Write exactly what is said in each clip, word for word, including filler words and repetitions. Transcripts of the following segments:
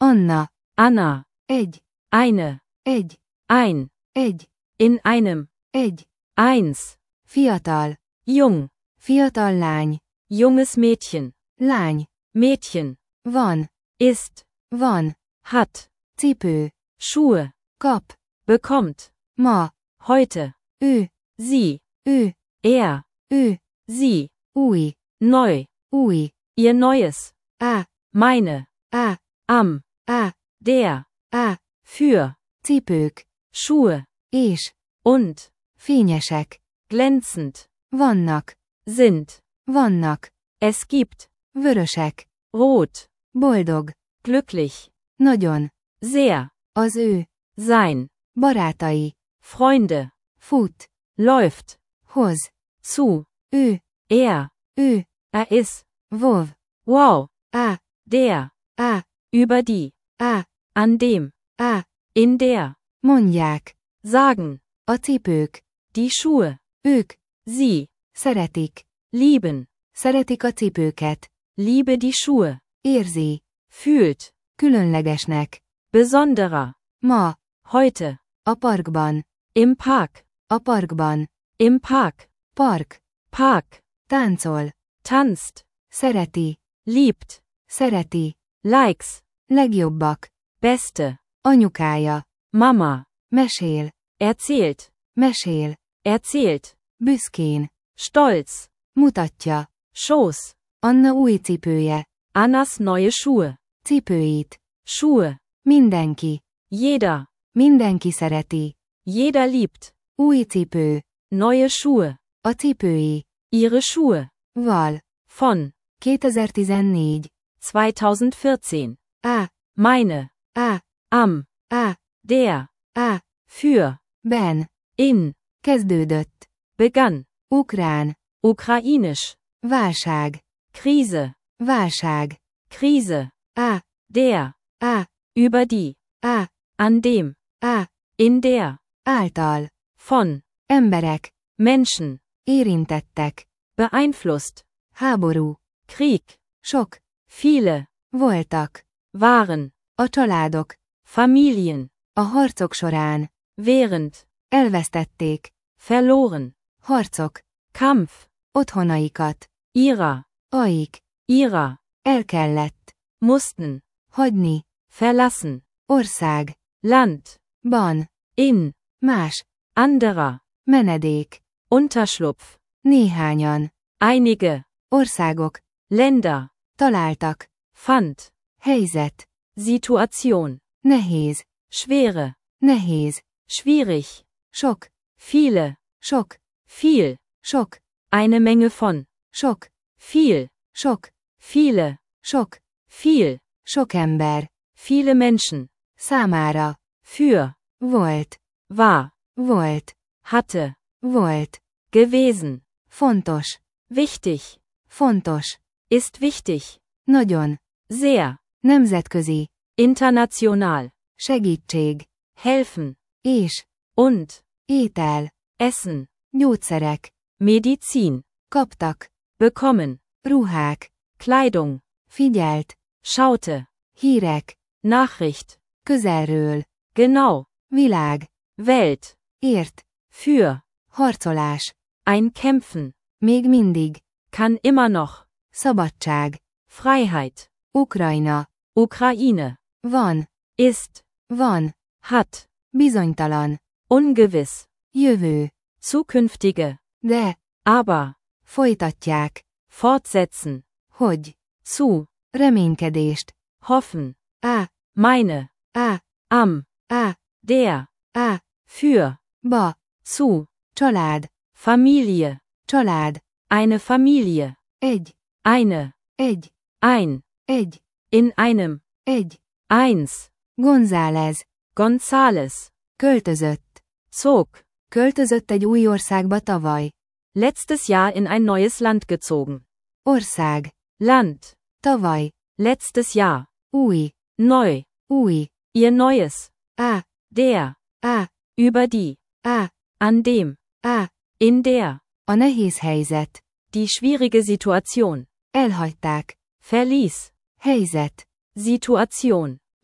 Anna. Anna. Egy. Eine. Egy. Ein. Egy. In einem. Egy. Eins. Fiatal. Jung. Fiatal lány. Junges Mädchen. Lány. Mädchen. Van. Ist. Van. Hat. Cipő. Schuhe. Kap. Bekommt. Ma. Heute. Ő. Sie. Ő. Er. Ő. Sie. Új. Neu. Új. Ihr Neues. Á. Meine. Á. Am. Á. Der. Á. Für. Cipők. Schuhe. És. Und. Fényesek. Glänzend. Vannak. Sind. Vannak. Es gibt. Vörösek. Rot. Boldog. Glücklich. Nagyon. Sehr. Az ő. Sein. Barátai. Freunde. Fut. Läuft. Hoz. Zu. Ő. Er. Ő. Er ist. Vov. Wow. Á. Der. Á. Über die. Á. An dem. Á. In der. Mondják. Sagen. A cipők. Die Schuhe. Ők. Sie. Szeretik. Lieben. Szeretik a cipőket. Liebe die Schuhe. Érzi. Fühlt. Különlegesnek. Besonderer. Ma. Heute. A parkban. Im Park. A parkban. Im Park. Park. Park. Táncol. Tanzt. Szereti. Liebt. Szereti. Likes. Legjobbak. Beste. Anyukája. Mama. Mesél. Erzählt. Mesél. Erzählt. Büszkén. Stolz. Mutatja. Schoß. Anna új cipője. Annas neue Schuhe. Cipőit. Schuhe. Mindenki. Jeder. Mindenki szereti. Jeder liebt. Új cipő. Neue Schuhe. A cipői. Ihre Schuhe. Val. Von. kétezer-tizennégy. zweitausendvierzehn. Á. Meine. Á. Am. Á. Der. Á. Für. Ben. In. Kezdődött. Begann. Ukrán. Ukrainisch. Válság. Krise. Válság. Krise. Á. Der. Á. Über die. Á. An dem. Á. In der. Által. Von. Emberek. Menschen. Érintettek. Beeinflusst. Háború. Krieg. Sok. Viele. Voltak. Waren. A családok. Familien. A harcok során. Während. Elvesztették. Verloren. Harcok. Kampf. Otthonaikat. Ihrer. Aik. Ihrer. El kellett. Mussten. Hagyni. Verlassen. Ország. Land. Ban. In. Más. Anderer. Menedék. Unterschlupf. Néhányan. Einige. Országok. Länder. Találtak. Fand. Helyzet. Situation. Nehéz. Schwere. Nehéz. Schwierig. Sok. Viele. Sok. Viel. Sok. Eine Menge von. Sok. Viel. Sok. Viele. Sok. Viel. Sok ember. Viele Menschen. Számára. Für. Volt. War. Volt. Hatte. Volt. Gewesen. Fontos. Wichtig. Fontos. Ist wichtig. Nagyon. Sehr. Nemzetközi. International. Segítség. Helfen. És. Und. Étel. Essen. Gyógyszerek. Medizin. Kaptak. Bekommen. Ruhák. Kleidung. Figyelt. Schaute. Hírek. Nachricht. Közelről. Genau. Világ. Welt. Ért. Für. Harcolás. Ein Kämpfen. Még mindig. Kann immer noch. Szabadság. Freiheit. Ukrajna. Ukraine. Van. Ist. Van. Hat. Bizonytalan. Ungewiss. Jövő. Zukünftige. De. Aber. Folytatják. Fortsetzen. Hogy. Zu. Reménykedést. Hoffen. Á. Meine. Á. Am. Á. Der. Á. Für. Ba. Zu. Család. Familie. Család. Eine Familie. Egy. Eine. Egy. Ein. Egy. In einem. Egy. Eins. González. González. Költözött. Zog. Költözött egy új országba tavaly. Letztes Jahr in ein neues Land gezogen. Ország. Land. Tavaly. Letztes Jahr. Új. Neu. Új. Ihr Neues. Á. Der. Á. Über die. Á. An dem. Á. In der. A nehéz helyzet. Die schwierige Situation. Elhagyták. Verließ. Helyzet. Situation.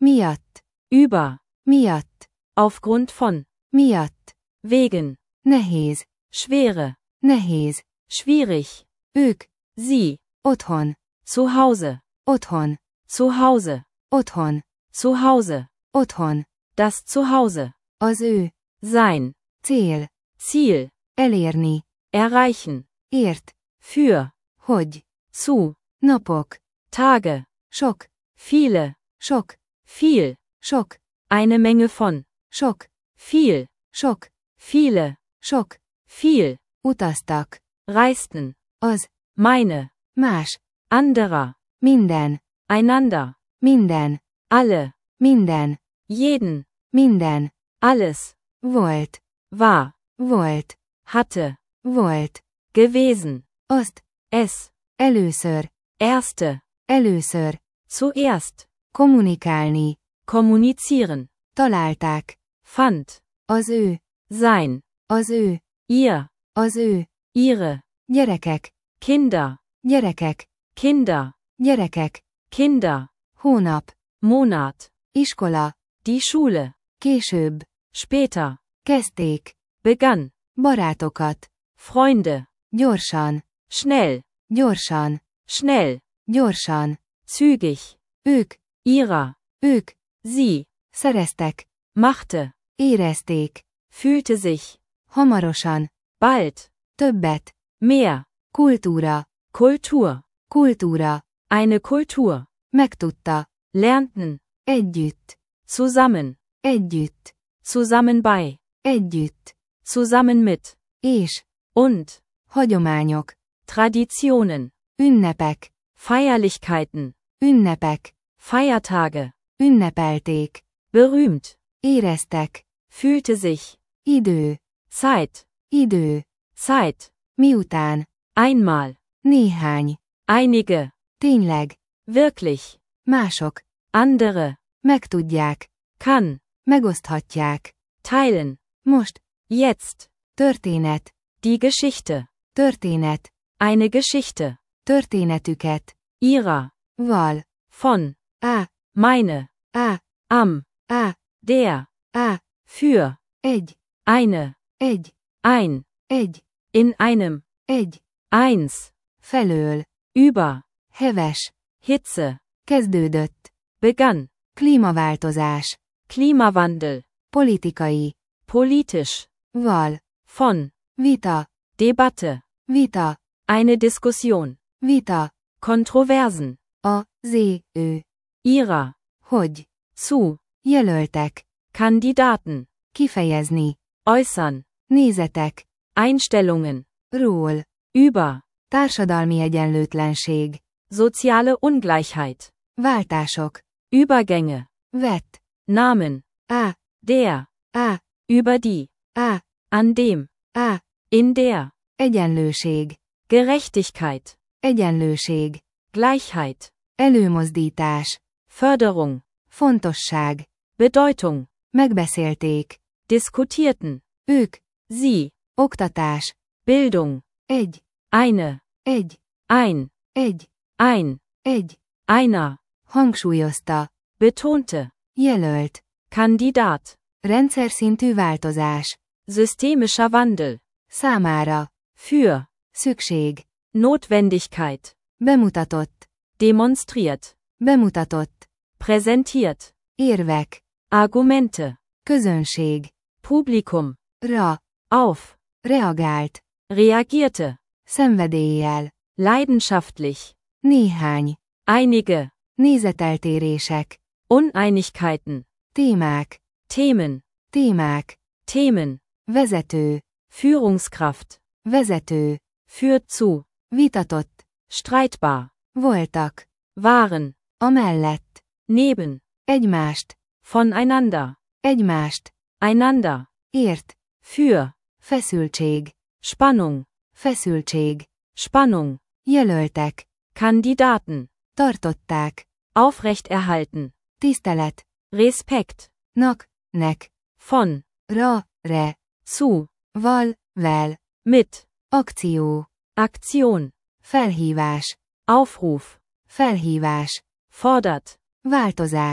Miatt. über, Miatt. aufgrund von, Miatt. wegen, Nehéz. schwere, Nehéz. schwierig, Ők. sie, Otthon. zu Hause, Otthon. zu Hause, Otthon. zu Hause, Otthon. das Zuhause, Az ő. sein, Cél. Ziel, Elérni. erreichen, Ért. für, Hogy. zu, Napok. Tage, Sok. viele, Sok. viel, Sok. eine Menge von, Sok. viel, Sok. viele, Sok. viel, Utaztak. reisten, Az. meine, Más. anderer, Minden. einander, Minden. alle, Minden. jeden, Minden. alles, Volt. war, Volt. hatte, Volt. gewesen, Azt. es, Először. erste, Először. zuerst, Kommunikálni. kommunizieren, Találták. fand, Az ő. sein, Az ő. ihr, Az ő. ihre, Gyerekek. Kinder, Gyerekek. Kinder, Gyerekek. Kinder, Hónap. Monat, Iskola. die Schule, Később. später, Kezdték. begann, Barátokat. Freunde, Gyorsan. schnell, Gyorsan. schnell, Gyorsan. zügig, Ők. ihrer, Ők. sie, Szereztek. machte, Érezték. fühlte sich, Hamarosan. bald, Többet. mehr, Kultúra. Kultur, Kultúra. eine Kultur, Megtudta. lernten, Együtt. zusammen, Együtt. zusammen bei, Együtt. zusammen mit, És. und, Hagyományok. Traditionen, Ünnepek. Feierlichkeiten, Ünnepek. Feiertage, Ünnepelték. berühmt, Éreztek. fühlte sich, Idő. Zeit, Idő. Zeit, Miután. einmal, Néhány. einige, Tényleg. wirklich, Mások. andere, Megtudják. kann, Megoszthatják. teilen, Most. jetzt, Történet. die Geschichte, Történet. eine Geschichte, Történetüket. ihrer, Val. von, Á. meine, Á. am, Á. der, Á. für, Egy. eine, Egy. ein, Egy. in einem, Egy. eins, Felől. über, Heves. Hitze, Kezdődött. begann, Klímaváltozás. Klimawandel, Politikai. politisch, Val. von, Vita. Debatte, Vita. eine Diskussion, Vita. Kontroversen, A. Z. Ő. ihrer, Hogy. zu, Jelöltek. Kandidaten, Kifejezni. äußern, Nézetek. Einstellungen, Ról. über, Társadalmi egyenlőtlenség. soziale Ungleichheit, Váltások. Übergänge, Vett. Namen, Á. der, Á. über die, Á. an dem, Á. in der, Egyenlőség. Gerechtigkeit, Egyenlőség. Gleichheit, Előmozdítás. Förderung, Fontosság. Bedeutung, Megbeszélték. diskutierten, Ők. sie, Oktatás. Bildung, Egy. eine, Egy. ein, Egy. ein, Egy. einer, Hangsúlyozta. betonte, Jelölt. Kandidat, Rendszer szintű változás. systemischer Wandel, Számára. für, Szükség. Notwendigkeit, Bemutatott. demonstriert, Bemutatott. präsentiert, Érvek. Argumente, Közönség. Publikum, Ra. auf, Reagált. reagierte, Szenvedéllyel. leidenschaftlich, Néhány. einige, Nézeteltérések. Uneinigkeiten, Témák. Themen, Témák. Themen, Vezető. Führungskraft, Vezető. führt zu, Vitatott. streitbar, Voltak. waren, Amellett. neben, Egymást. voneinander, Egymást. einander, Ért. für, Feszültség. Spannung, Feszültség. Spannung, Jelöltek. Kandidaten, Tartották. aufrechterhalten, Tisztelet. Respekt, Nak. Nek. von, Ra. Re. zu, Val. Vel. mit, Akció. Aktion, Felhívás. Aufruf, Felhívás. fordert, Változás.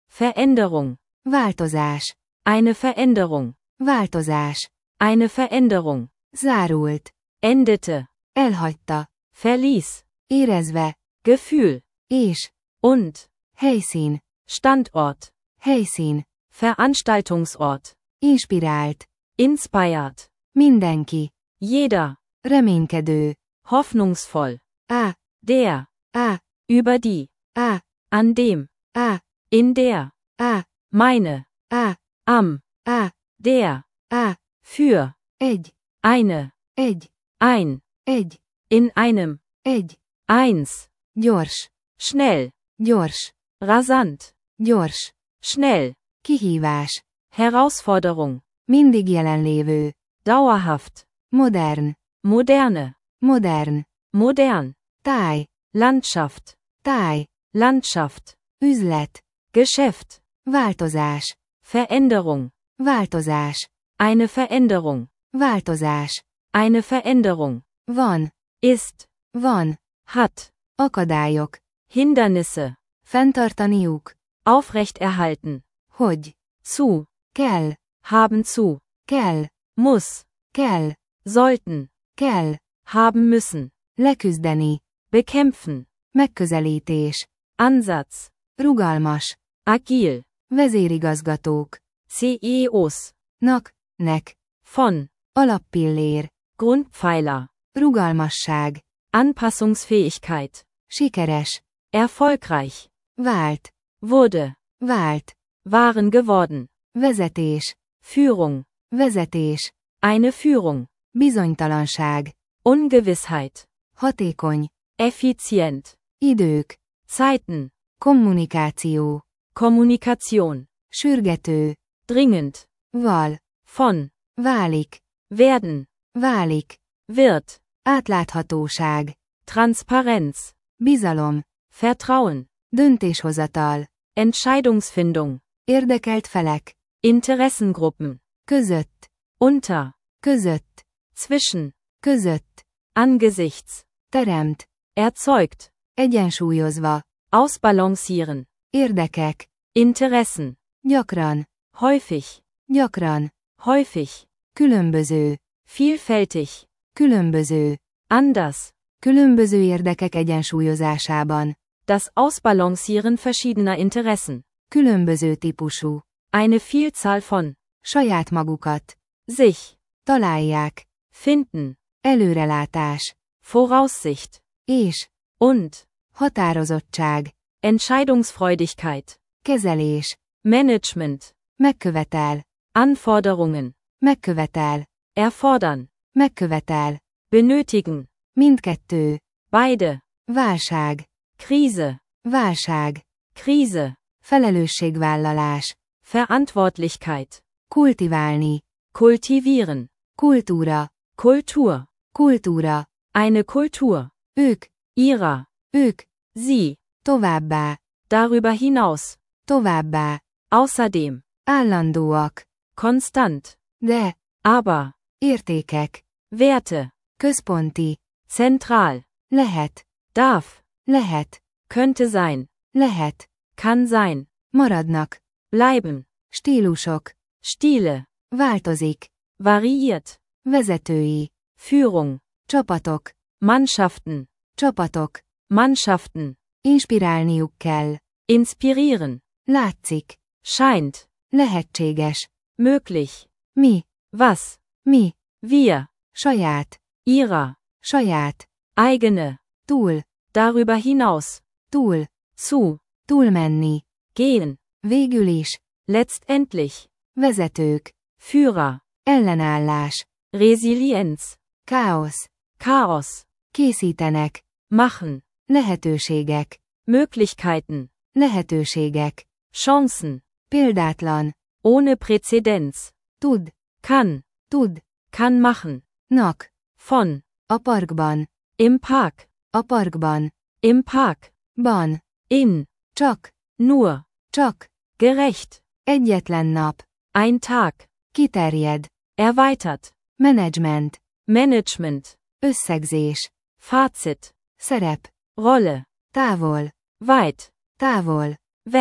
Veränderung. Változás. Eine Veränderung. Változás. Eine Veränderung. Zárult. Endete. Elhagyta. Verließ. Érezve. Gefühl. És. Und. Helyszín. Standort. Helyszín. Veranstaltungsort. Inspirált. Inspired. Mindenki. Jeder. Reménykedő. Hoffnungsvoll. Á. Der. Á. Über die. Á. An dem. Á. In der. Á. Meine. Á. Am. Á. Der. Á. Für. Egy. Eine. Egy. Ein. Egy. In einem. Egy. Eins. Gyors. Schnell. Gyors. Rasant. Gyors. Schnell. Kihívás. Herausforderung. Mindig jelenlévő. Dauerhaft. Modern. Moderne. Modern. Modern. Táj. Landschaft. Táj. Landschaft. Üzlet. Geschäft. Változás. Veränderung. Változás. Eine Veränderung. Változás. Eine Veränderung. Van. Ist. Van. Hat. Akadályok. Hindernisse. Fenntartaniuk. Aufrechterhalten. Hogy. Zu. Kell. Haben zu. Kell. Muss. Kell. Sollten. Kell. Haben müssen. Leküzdeni. Bekämpfen. Megközelítés. Ansatz. Rugalmas. Agil. Vezérigazgatók. C E Os. Nak. Nek. Von. Alappillér. Grundpfeiler. Rugalmasság. Anpassungsfähigkeit. Sikeres. Erfolgreich. Vált. Wurde. Vált. Waren geworden. Vezetés. Führung. Vezetés. Eine Führung. Bizonytalanság. Ungewissheit. Hatékony. Effizient. Idők. Zeiten. Kommunikáció. Kommunikation. Sürgető. Dringend. Val. Von. Válik. Werden. Válik. Wird. Átláthatóság. Transparenz. Bizalom. Vertrauen. Döntéshozatal. Entscheidungsfindung. Érdekelt felek. Interessengruppen. Között. Unter. Között. Zwischen. Között. Angesichts. Teremt. Erzeugt. Egyensúlyozva. Ausbalancieren. Érdekek. Interessen. Gyakran. Häufig. Gyakran. Häufig. Különböző. Vielfältig. Különböző. Anders. Különböző érdekek egyensúlyozásában. Das Ausbalancieren verschiedener Interessen. Különböző típusú. Eine Vielzahl von. Saját magukat. Sich. Találják. Finden. Előrelátás. Voraussicht. És. Und. Határozottság. Entscheidungsfreudigkeit. Kezelés. Management. Megkövetel. Anforderungen. Megkövetel. Erfordern. Megkövetel. Benötigen. Mindkettő. Beide. Válság. Krise. Válság. Krise. Felelősségvállalás. Verantwortlichkeit. Kultiválni. Kultivieren. Kultúra. Kultur. Kultúra. Eine Kultur. Ők. Ihrer. Ők. Sie. Továbbá. Darüber hinaus. Továbbá. Außerdem. Állandóak. Konstant. De. Aber. Értékek. Werte. Központi. Zentral. Lehet. Darf. Lehet. Könnte sein. Lehet. Kann sein. Maradnak. Bleiben. Stílusok. Stile. Változik. Variiert. Vezetői. Führung. Csapatok. Mannschaften. Csapatok. Mannschaften. Inspirálniuk kell. Inspirieren. Látszik. Scheint. Lehetséges. Möglich. Mi. Was. Mi. Wir. Saját. Ihrer. Saját. Eigene. Túl. Darüber hinaus. Túl. Zu. Túlmenni. Gehen. Végül is. Letztendlich. Vezetők. Führer. Ellenállás. Resilienz. Káosz. Chaos. Készítenek. Machen. Lehetőségek. Möglichkeiten. Lehetőségek. Chancen. Példátlan. Ohne Präzedenz. Tud. Kann. Tud. Kann machen. Nak. Von. A parkban. Im Park. A parkban. Im Park. Ban. In. Csak. Nur. Csak. Gerecht. Egyetlen nap. Ein Tag. Kiterjed. Erweitert. Management. Management. Összegzés. Fazit. Szerep. Rolle. Távol. Weit. Távol. Weg.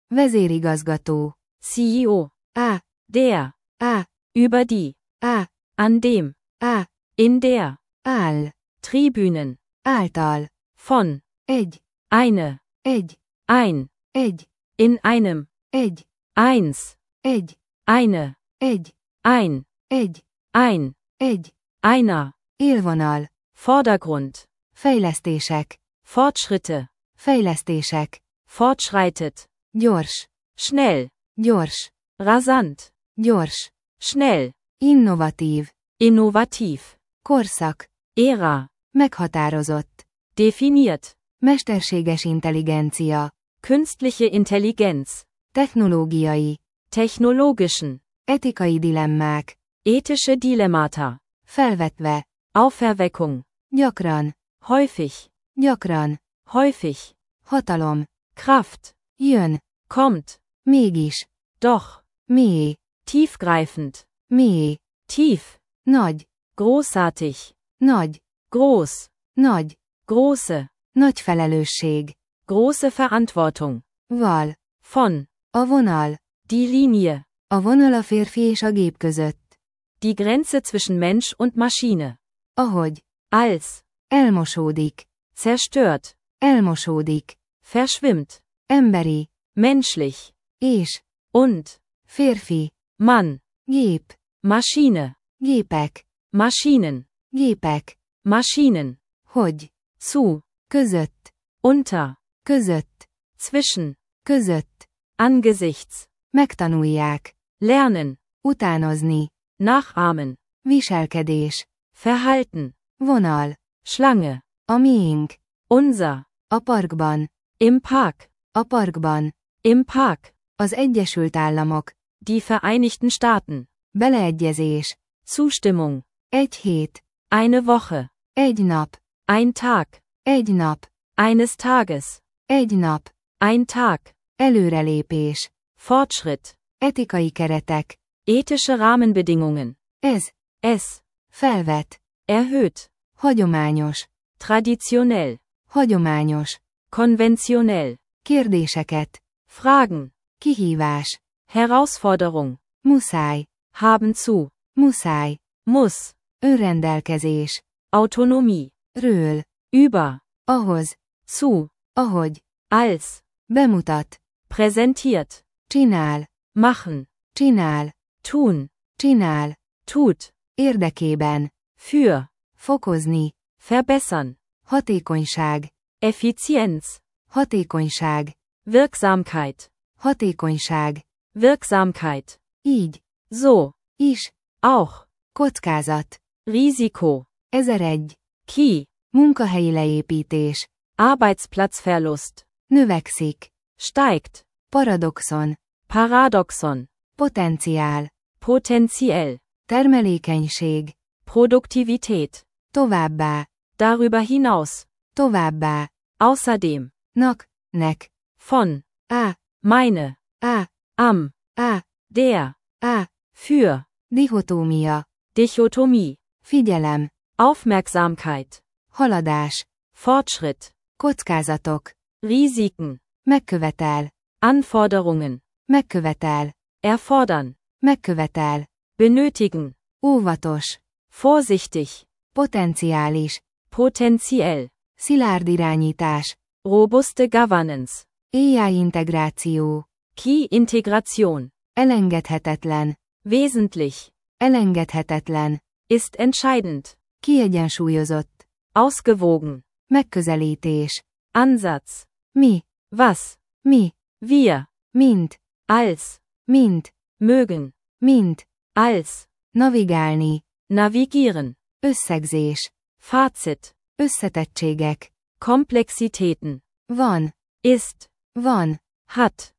vezérigazgató, C E O, A, der, A, über die, A, an dem, A, in der, áll, Tribünen, által, von, egy, eine, egy, ein, egy, in einem, egy, eins, egy, eine, egy, ein, egy, ein, egy, einer, élvonal, Vordergrund, fejlesztések, Fortschritte, fejlesztések, fortschreitet, gyors, schnell, gyors, rasant, gyors, schnell, innovatív, innovativ, korszak, Ära, meghatározott, definiert, mesterséges intelligencia, künstliche Intelligenz, technológiai, technologischen, etikai dilemmák, ethische Dilemmata, felvetve, Auferweckung, gyakran, häufig, gyakran, häufig, hatalom, Kraft, jön, kommt, mégis, doch, mély, tiefgreifend, mély, tief, nagy, großartig, nagy, groß, nagy, große, nagy felelősség, große Verantwortung, val, von, a vonal, die Linie, a vonal a férfi és a gép között, die Grenze zwischen Mensch und Maschine, ahogy, als, elmosódik, zerstört, elmosódik, verschwimmt, emberi, menschlich, és, und, férfi, Mann, gép, Maschine, gépek, Maschinen, gépek, Maschinen, hogy, zu, között, unter, között, zwischen, között, angesichts, megtanulják, lernen, utánozni, nachahmen, viselkedés, verhalten, vonal, Schlange, a miénk, unser, a parkban, im Park, a parkban, im Park, az Egyesült Államok, die Vereinigten Staaten, beleegyezés, Zustimmung, egy hét, eine Woche, egy nap, ein Tag, egy nap, eines Tages, egy nap, ein Tag, előrelépés, Fortschritt, etikai keretek, ethische Rahmenbedingungen, ez, es, felvet, erhöht, hagyományos, traditionell, hagyományos, konventionell, kérdéseket, Fragen, kihívás, Herausforderung, muszáj, haben zu, muszáj, muss, önrendelkezés, Autonomie, ről, über, ahhoz, zu, ahogy, als, bemutat, präsentiert, csinál, machen, csinál, tun, csinál, tut, érdekében, für, fokozni, verbessern, hatékonyság, Effizienz, hatékonyság, Wirksamkeit, hatékonyság, Wirksamkeit, így, so, is, auch, kockázat, Risiko, ezeregy, Ki, munkahelyi leépítés, Arbeitsplatzverlust, növekszik, steigt, paradoxon, Paradoxon, potenciál, potenziell, termelékenység, Produktivität, továbbá, darüber hinaus, továbbá, außerdem, nak, nek, von, á, meine, á, am, á, der, á, für, dihotómia, Dichotomie, figyelem, Aufmerksamkeit, haladás, Fortschritt, kockázatok, Risiken, megkövetel, Anforderungen, megkövetel, erfordern, megkövetel, benötigen, óvatos, vorsichtig, potenciális, potenziell, szilárd irányítás, robuste Governance, á i integráció, Key-Integration, elengedhetetlen, wesentlich, elengedhetetlen, ist entscheidend, kiegyensúlyozott, ausgewogen, megközelítés, Ansatz, mi, was, mi, wir, mint, als, mint, mögen, mint, als, navigálni, navigieren, összegzés, Fazit, összetettségek, Komplexitäten, van, ist, van, hat,